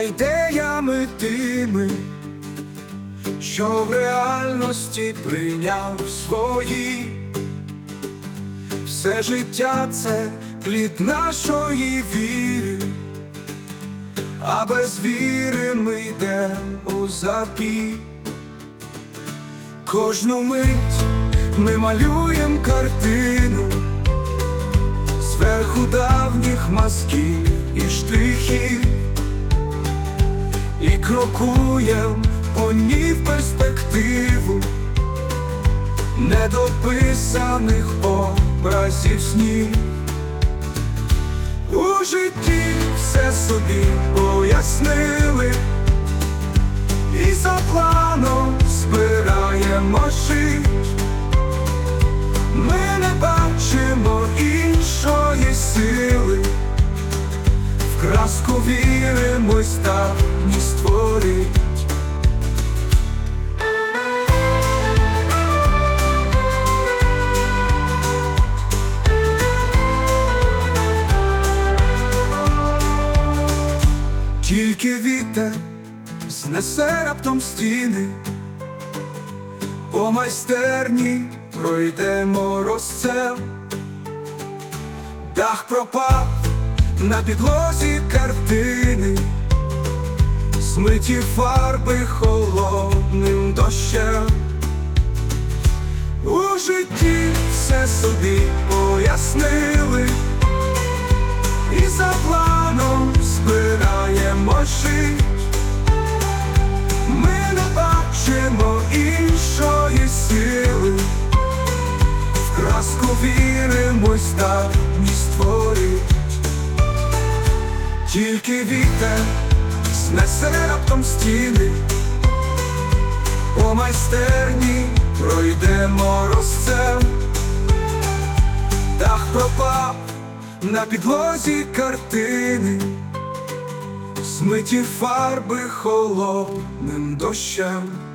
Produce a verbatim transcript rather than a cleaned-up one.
ідеями тими, що в реальності прийняв свої. Все життя це плід нашої віри, а без віри ми йдемо у запій. Кожну мить ми малюєм картину зверху давніх мазків і штрихів, і крокуєм по ній в перспективу недописаних образів снів. У житті все собі пояснили, і за планом збираємо жить. Ми не бачимо іншої сили, в краску віримось, давні створить. Тільки вітер знесе раптом стіни, по майстерні пройдемо розцел. Дах пропав, на підлозі картини, змиті фарби холодним дощем. У житті все собі пояснили, і за планом збираємо жить. Ми не бачимо іншої сили, в краску віримось, давні створить. Тільки вітер знесе раптом стіни, по майстерні пройдемо розцел. Дах пропав, на підлозі картини, змиті фарби холодним дощем.